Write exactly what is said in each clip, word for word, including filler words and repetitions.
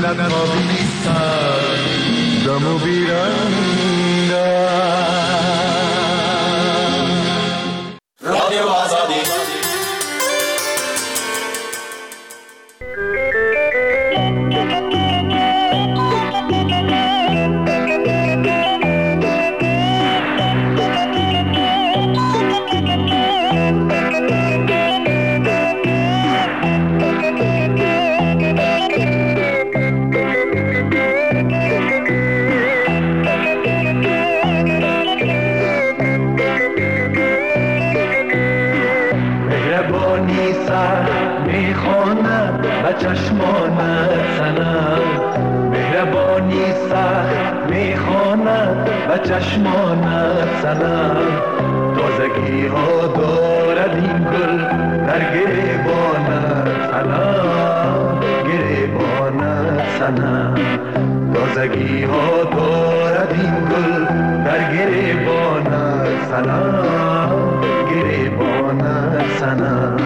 خوابیستن دم و بیرنگن. رادیو آزادی چشمانت سنم، مهربانی سخت میخواند و چشمانت سنم. تازگی ها دارد این گل در گریبانت سنم، گریبانت سنم. تازگی ها دارد این گل در گریبانت سنم، گریبانت سنم.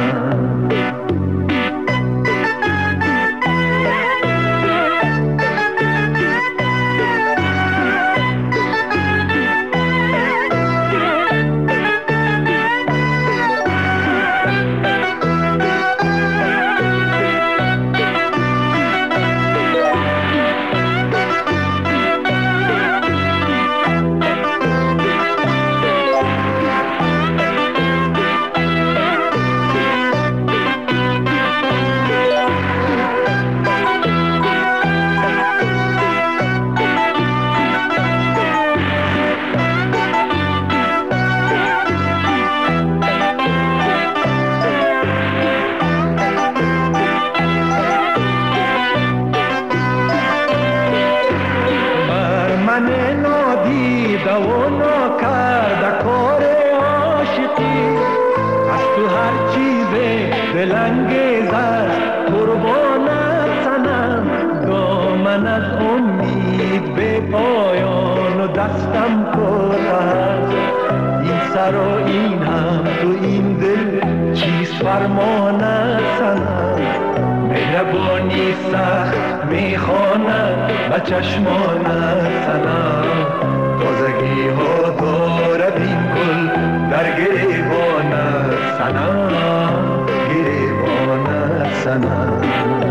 چشمانت سنم. تازگی ها دارد این گل در گریبانت سنم، گریبانت سنم.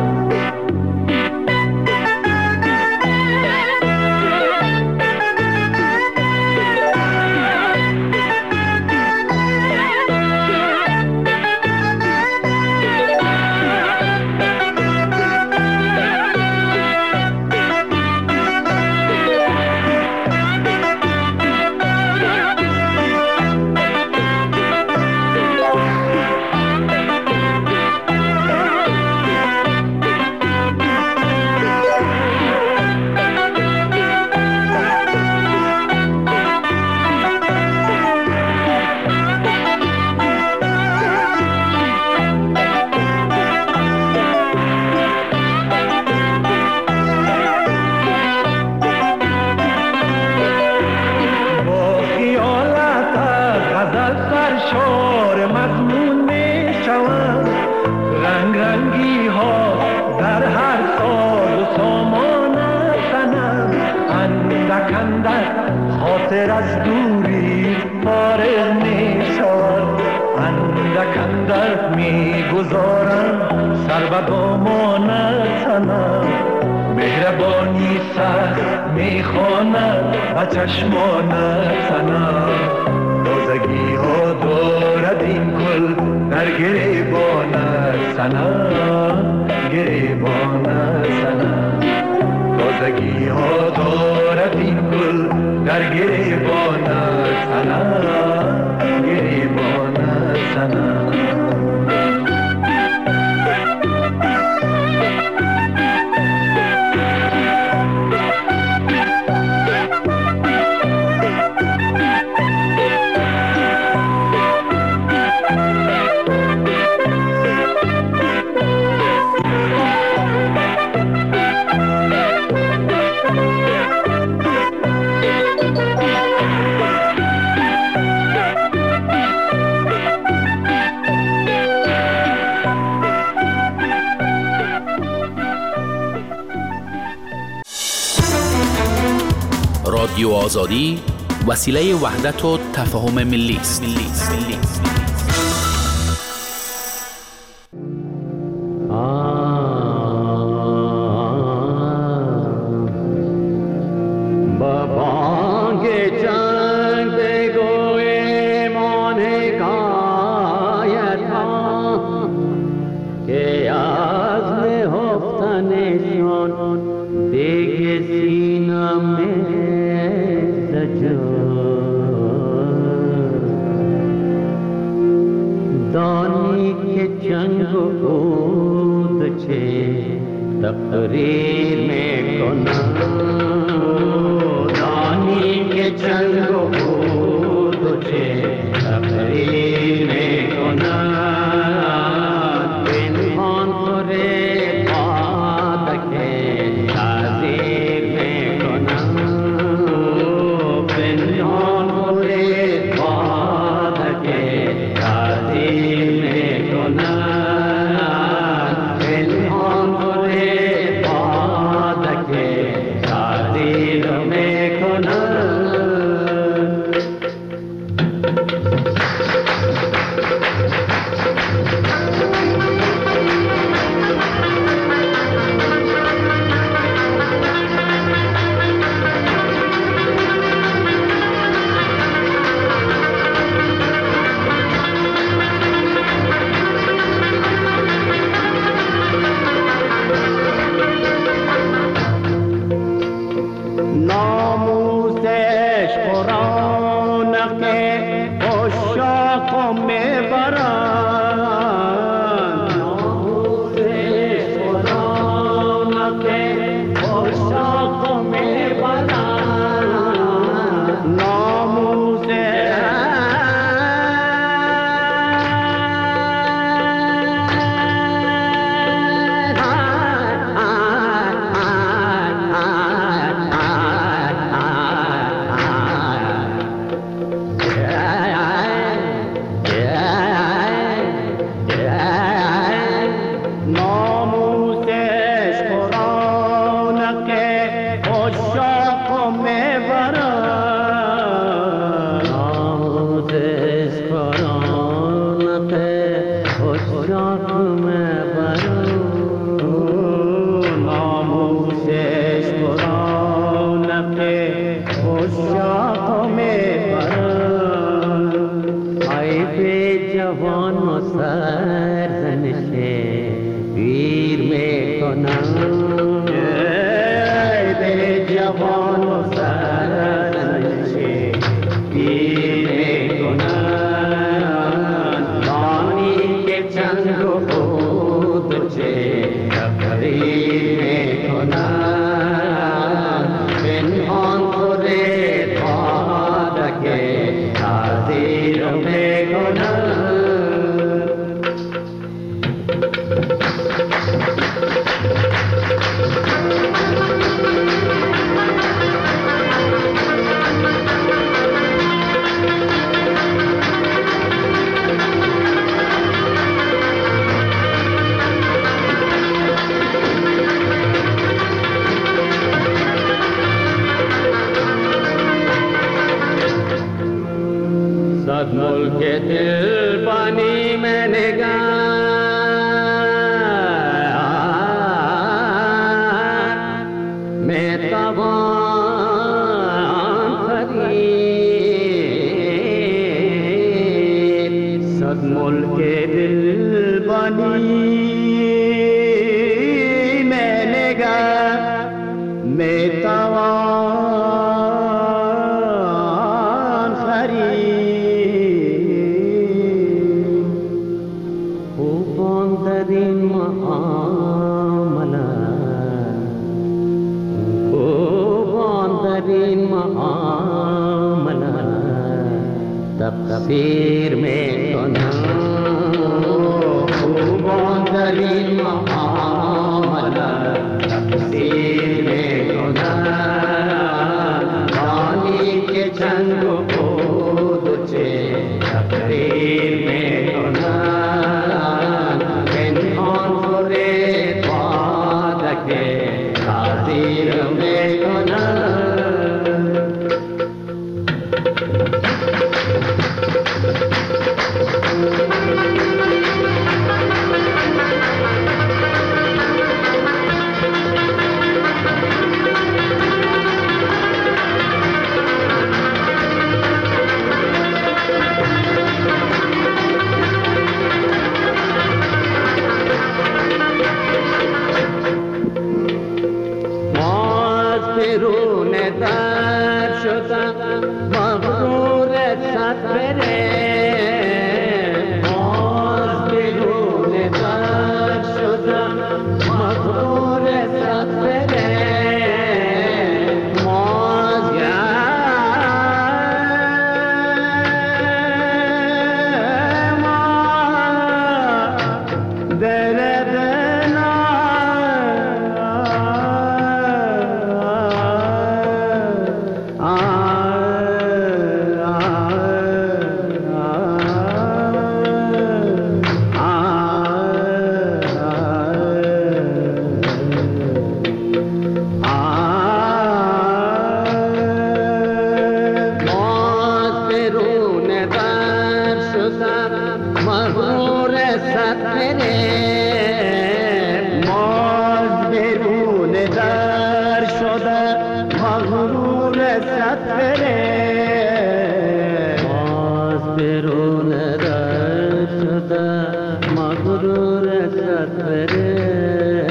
چشمانت سنم. تازگی ها دارد این گل در گریبانت سنم، گریبانت سنم. تازگی ها دارد این گل در گریبانت سنم، گریبانت سنم. رادیو آزادی وسیله وحدت و تفاهم ملی است. तकरीर में कोना दानी के चंगो तुझे तकरीर में कोना बिन खान तोरे बात के ताजीर में कोना बिन खान तोरे बात के ताजीर में कोना तकदीर में कोना खूबों महामला तकदीर में कोना रानी के चंग को तुझे तकदीर में कोना इंसान पूरे बाद के तासीर में कोना رسد بره باز برون رد شده مغرور رسد بره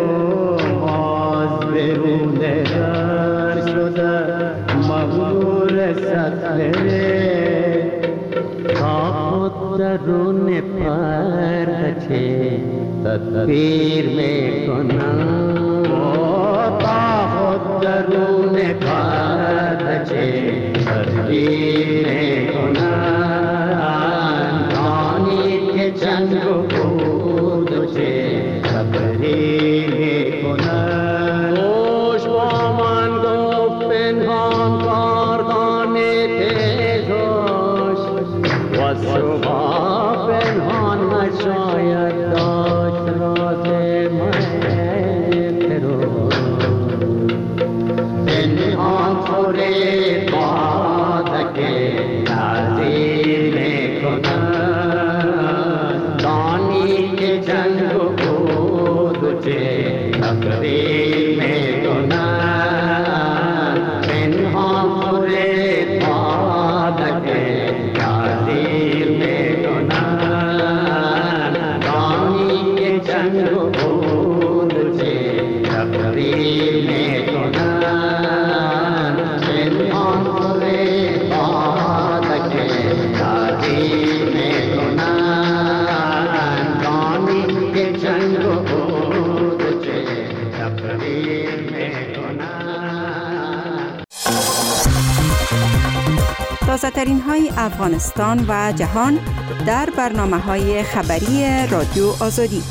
باز برون رد شده مغرور رسد بره تا خود درون پرده چه تدبیر میکنم تا خود درون پرده چه تدبیر میکنم دانید که جنگ و بود و چه تبریر میکنم خوش با من گفت پنهان کاردانه تیزوش و شما پنهان نشاید داشت راز من تروش پنهان خوره بادکه تعظیم میکنن دانی که جنگ و بود و چه تقریر میکنن پنهان خوره بادکه تعظیم میکنن دانی که جنگ و بود و چه تقریر میکنن پنهان خوره بادکه تعظیم میکنن دانی که جنگ و بود و چه تقریر میکنن. تازه‌ترین های افغانستان و جهان در برنامه‌های خبری رادیو آزادی.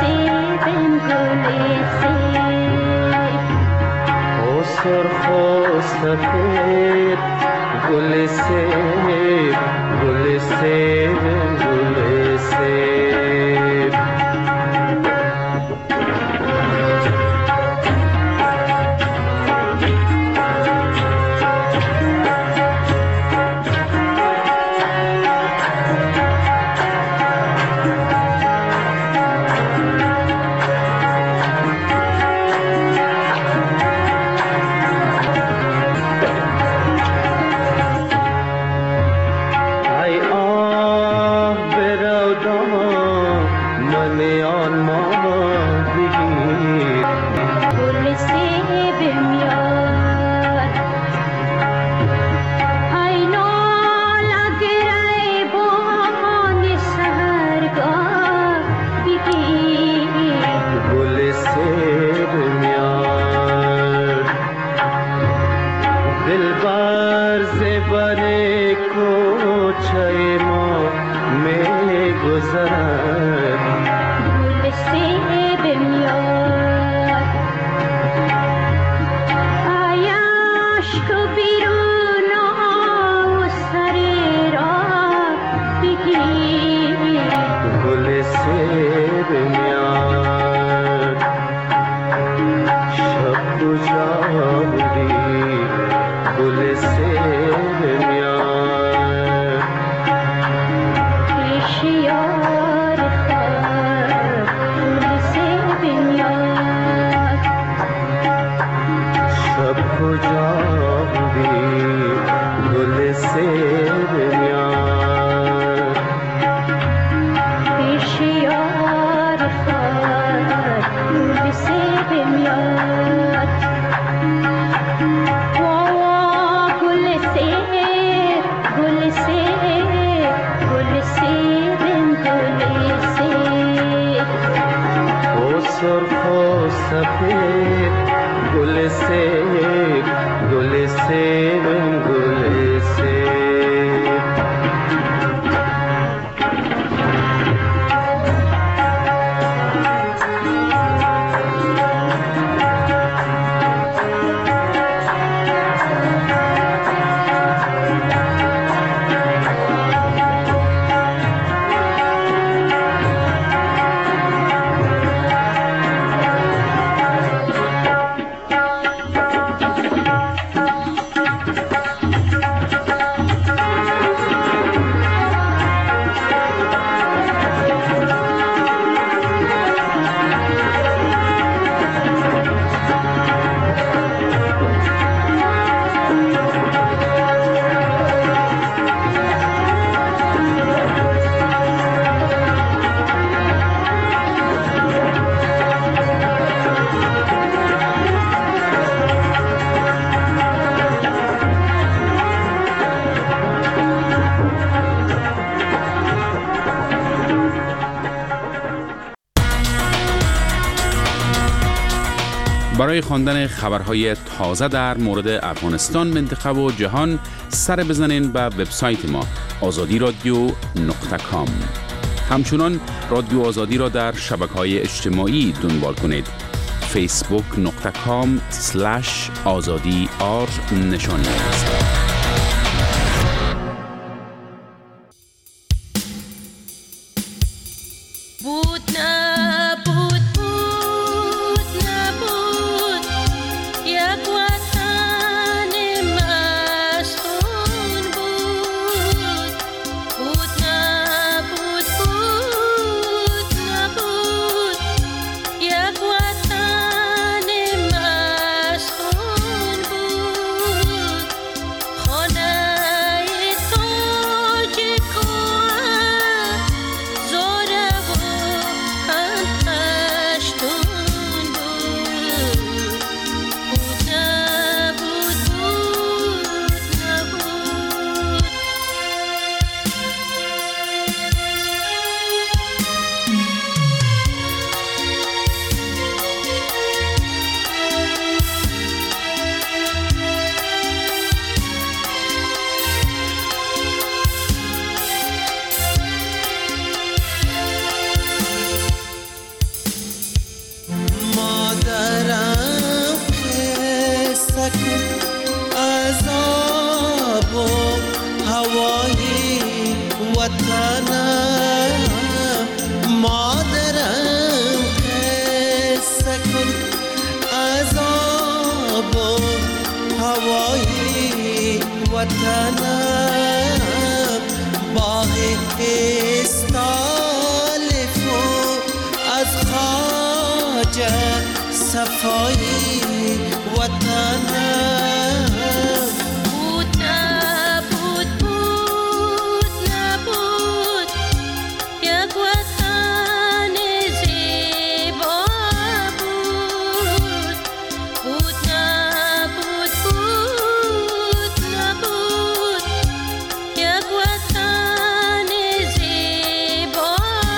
سیبم گل سیب او سرخ و سفید گل سیب گل سیب گل سیب برای خواندن خبرهای تازه در مورد افغانستان، منطقه و جهان سر بزنین به وبسایت ما آزادی رادیو نقطه کام. همچنان رادیو آزادی را در شبکه‌های اجتماعی دنبال کنید. فیسبوک نقطه کام سلش آزادی آر نشانی است. وطنم باغ استالف از خواجه صفای وطنم بود نبود بود نبود یک وطن زیبا بود بود نبود بود نبود یک وطن زیبا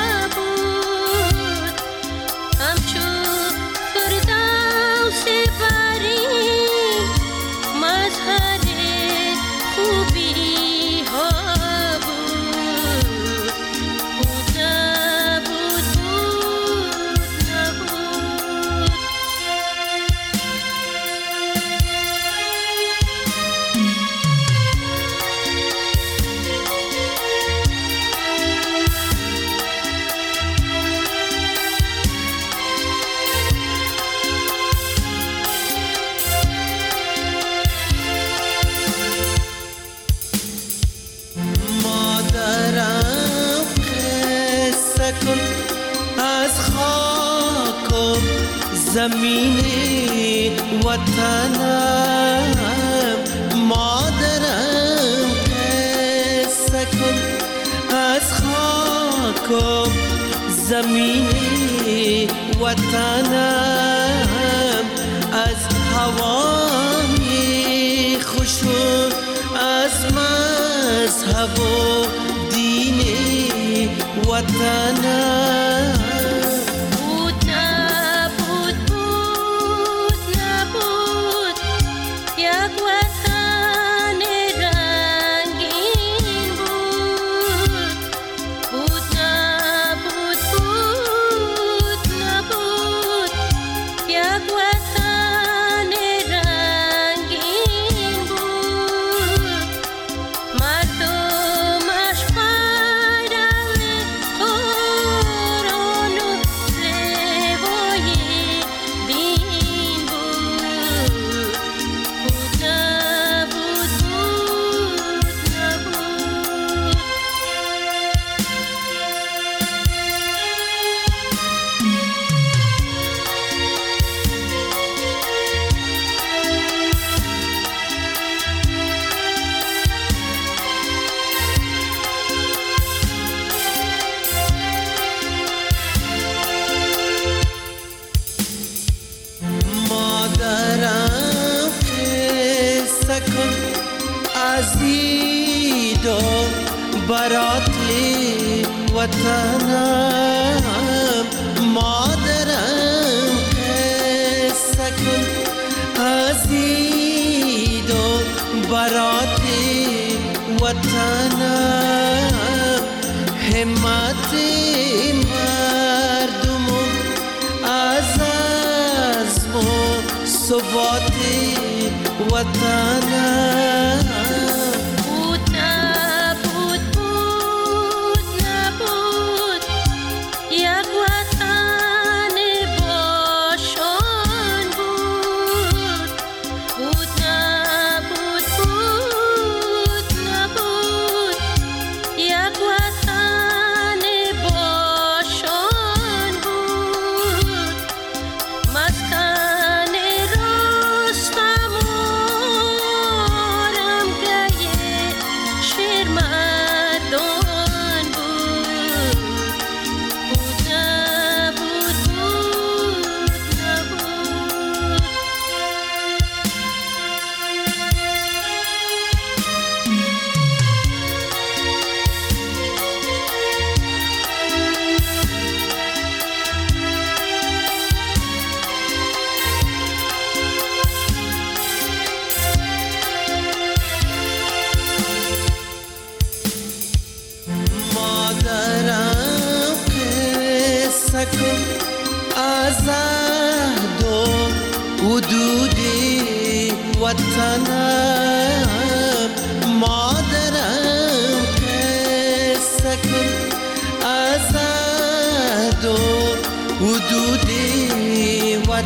بود همچون فردوس برین مظهر خوبی ها بود بود نبود بود نبود مادرم قصه کن از خاک و زمین وطنم مادرم قصه کن از خاک و زمین وطنم از هوای خوش و از مذهب و دین وطنم بود نبود بود نبود یک وطن رنگین بود بود نبود بود نبود یک وطن رنگین بود مردمش پیرو قرآن و روای دین بود بود نبود بود نبود مادرم قصه کن از عید و برات وطنم مادرم قصه کن از عید و برات وطنم همت مردم از عزم و ثبات وطنم بود نبود بود نبود یک وطن باشان بود بود نبود بود نبود یک وطن باشان بود مسکن رستم و رمگه شیر مردان بود بود نبود بود نبود مادرم قصه کن از عهد و حدود وطنم مادرم قصه کن از عهد و حدود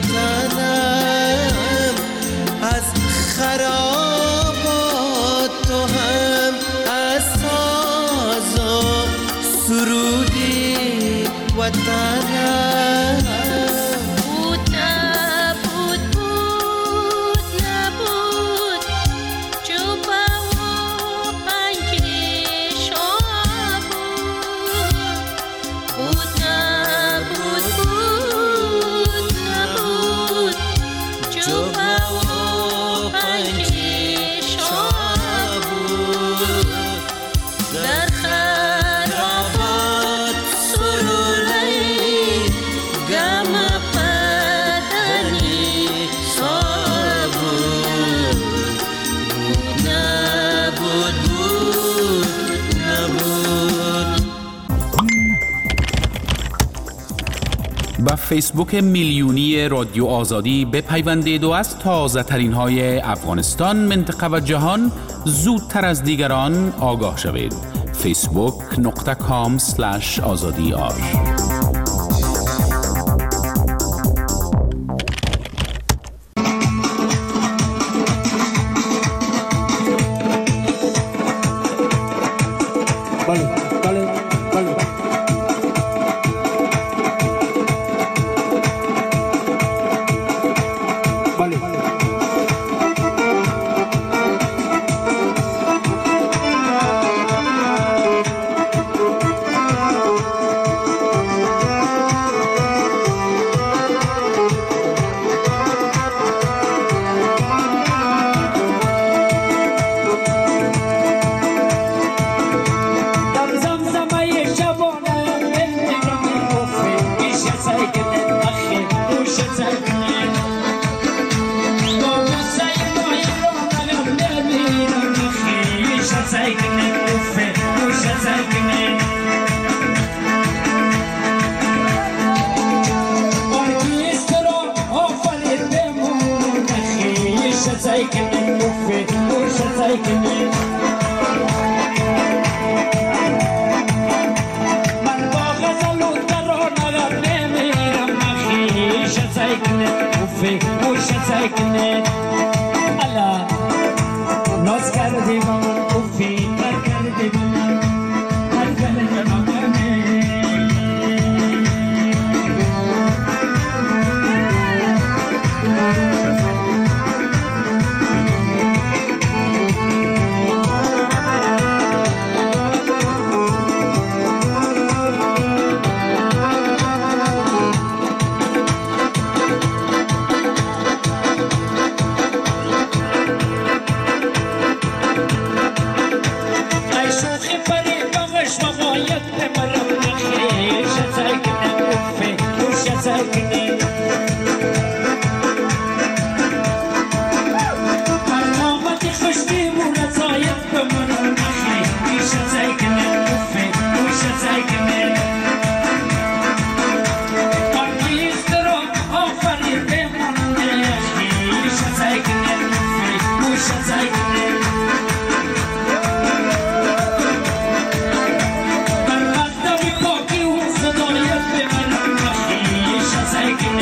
وطنم از خرابات وطنم بود نبود بود نبود جوبا و پنجشا بود بود نبود بود نبود جوبا و پنجشا بود در خرابات سروری گم بدنی سابود بود نبود بود نبود. با فیسبوک میلیونی رادیو آزادی بپیوندید و از تازه ترین های افغانستان، منطقه و جهان زودتر از دیگران آگاه شوید. فیسبوک نقطه کام سلش آزادی آر. بله بله بله بله Taking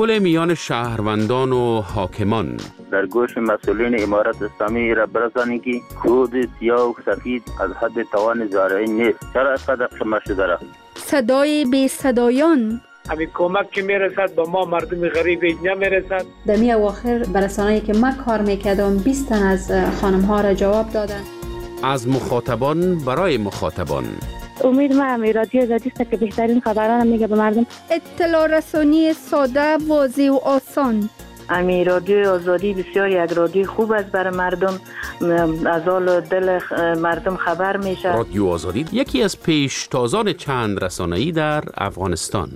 صلح میان شهروندان و حاکمان. در گوش مسئولین امارت اسلامی را برسانید که کود سیاه و سفید از حد توان زارعی نیست. چرا اینقدر شمار شده را؟ صدای بی صدایان. همین کمک که میرسد به ما مردم غریب نمیرسد. در می اواخر برسانه‌ای که من کار میکردم بیست تن از خانم ها را جواب دادن. از مخاطبان برای مخاطبان. امید ما همی رادیو آزادی است که بهترین خبران میگه به مردم. اطلاع رسانی ساده، واضح و آسان. امی رادیو آزادی بسیار یک رادیو خوب است برای مردم، از حال دل مردم خبر میشه. رادیو آزادی یکی از پیشتازان چند رسانه‌ای در افغانستان.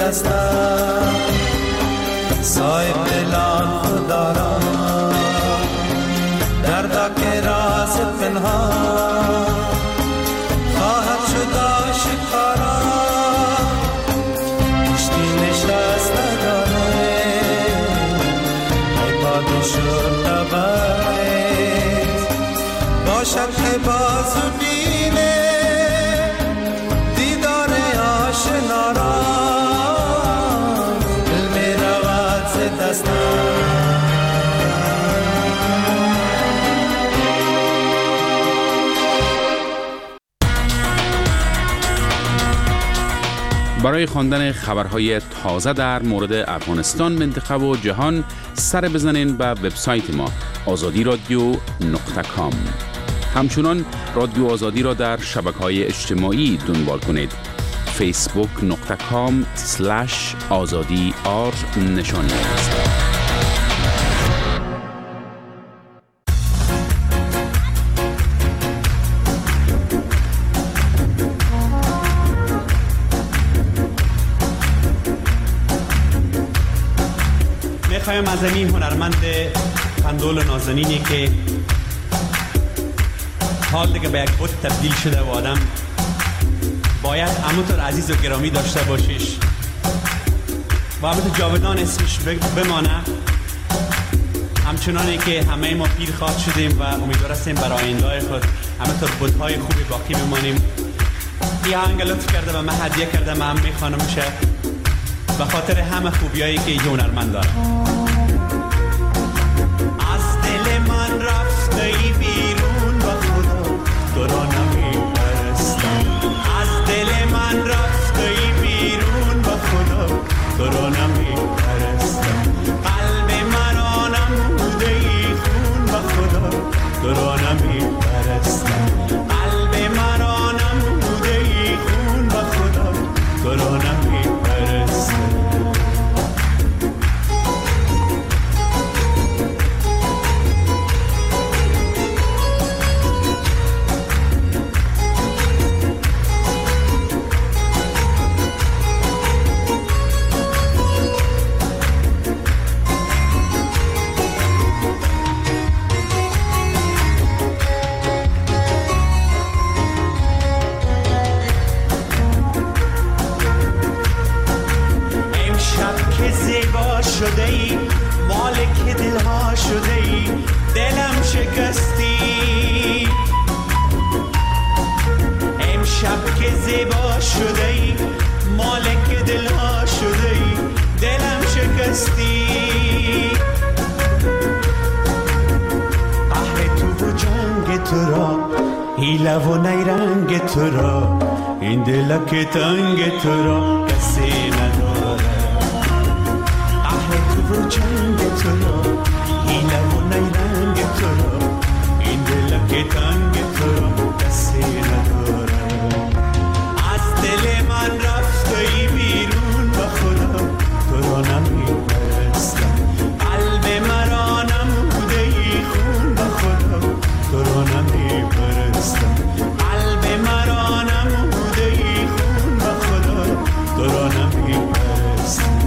دستم صاحب دلان خدا را دردا که راز پنهان خواهد شد آشکارا پشتی نشست نداره ای باد شد نبرد باشد که بازو بینه دیدار آشنا را دل می رود ز دستم. برای خواندن خبرهای تازه در مورد افغانستان، منطقه و جهان سر بزنین به وبسایت ما آزادی رادیو نقطه کام. همچنان رادیو آزادی را در شبکه‌های اجتماعی دنبال کنید. فیسبوک نقطه کام سلش آزادی آر نشانی است. میخوایم از این هنرمند قندول نازنینی که حال دیگه به یک بود تبدیل شده و آدم باید همونطور عزیز و گرامی داشته باشیش و همونطور جاودان اسمش بمانه، همچنانی که همه ما پیر خواد شدیم و امیدوار هستیم برای آینده خود همونطور بودهای خوبی باقی بمانیم. این آهنگ لطف کرده و من هدیه کرده، من هم میخوانم میشه به خاطر همه خوبیایی که یه هنرمند داره. از دل من رفته ای بیرون و خدا تو را نمیپرستم، از دل من رفته ای بیرون و خدا تو را نمیپرستم، قلب من آنموده ای خون و خدا تو را نمیپرستم، قلب من آنموده ای خون و خدا تو را نمیپرستم. شده ای مالک دلها شده ای دلم شکستی، امشب که زیبا شده ای مالک دلها شده ای دلم شکستی، قهر تو و جنگ تو را حیله و نیرنگ تو را این دلک تنگ تو را کسی نداره، و جنگ تو را حیله و نیرنگ تو را این دلک تنگ تو را کسی نداره. از دل من رفته ای بیرون و خدا تو را نمیپرستم، قلب مرا نموده ای خون و خدا تو را نمیپرستم، قلب مرا نموده ای خون و خدا تو را نمیپرستم.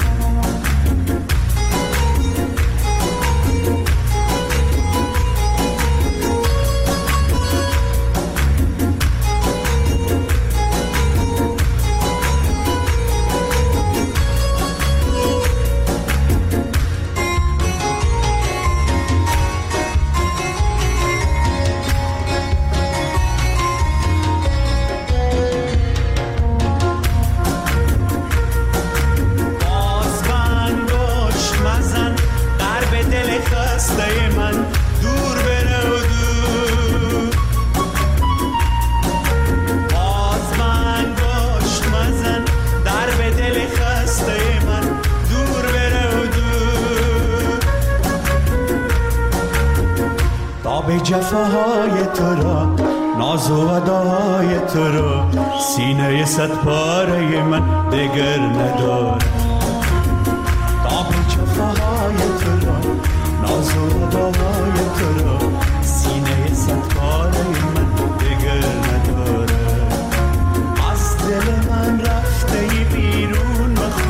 جفاهای تو را ناز و وداهای تو را سینه صد پاره من دگر ندارد، تاب جفاهای تو را ناز و وداهای تو را سینه صد پاره من دگر ندارد. از دل من رفته ای بیرون و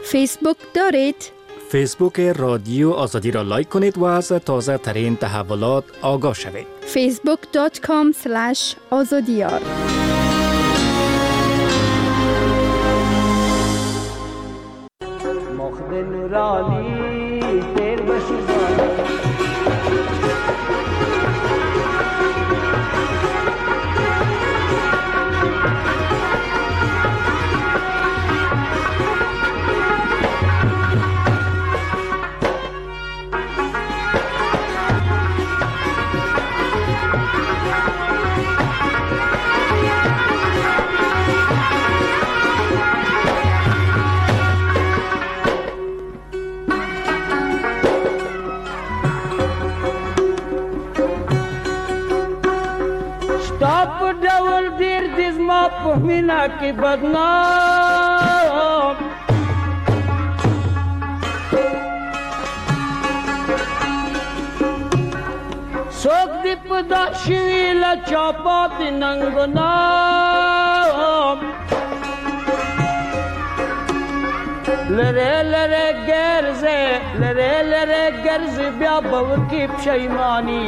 فیسبوک دارید؟ فیسبوک رادیو آزادی را لایک کنید و از تازه ترین تحولات آگاه شوید. فیسبوک دات کام اسلش آزادیار. مخد نورانی تیر بشی زانی مینا کی بدنام سوک دی پدا شویل چاپات ننگنام لره لره گرزه لره لره گرزه بیا بوکی پشیمانی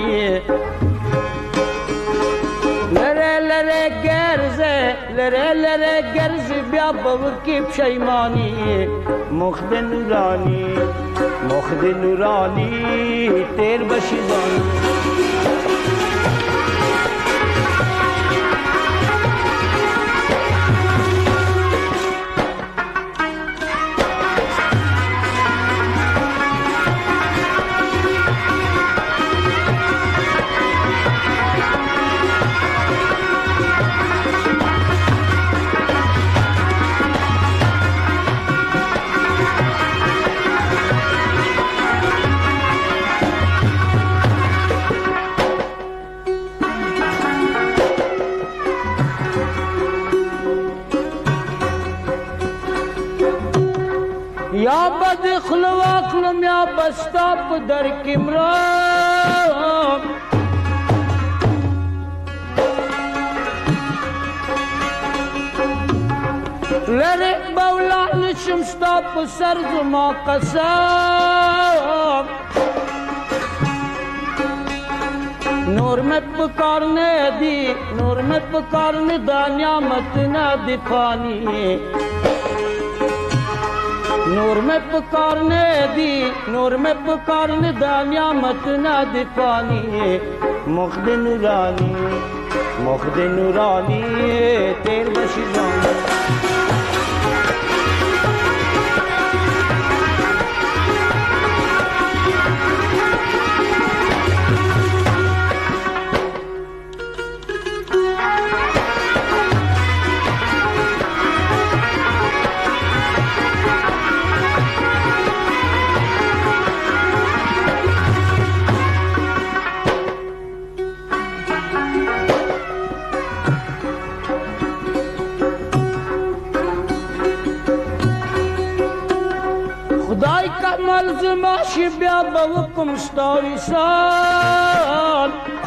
لره لره گرزه لره لره گرزه بیا بوکی پشیمانی مخد نورانی مخد نورانی تیر بشی زانی یا بد خلواکلم یا بستا پدر کمرام لره بولا نشم ستا پسر زما قسم نور مت پکارنے دی نور مت پکارنے دا نعمت نہ دی پانی نور میں پکارنے دی نور میں پکارنے دا نعمت نہ دی پانی مخد نورانی مخد نورانی تیر بشی زانی خدای کا ملزماشی بیا بوکم ستاوی سال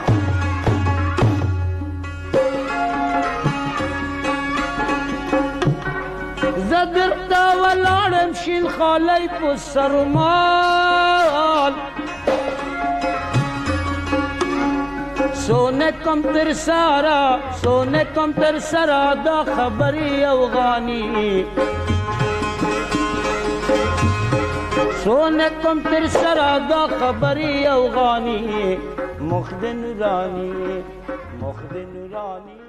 زدرتا ولارم شیل خالی پو سرمال سونے کم تر سارا سونے کم تر سارا دا خبری اوغانی سونے کم تر سارا دا خبری اوغانی مخد نورانی مخد نورانی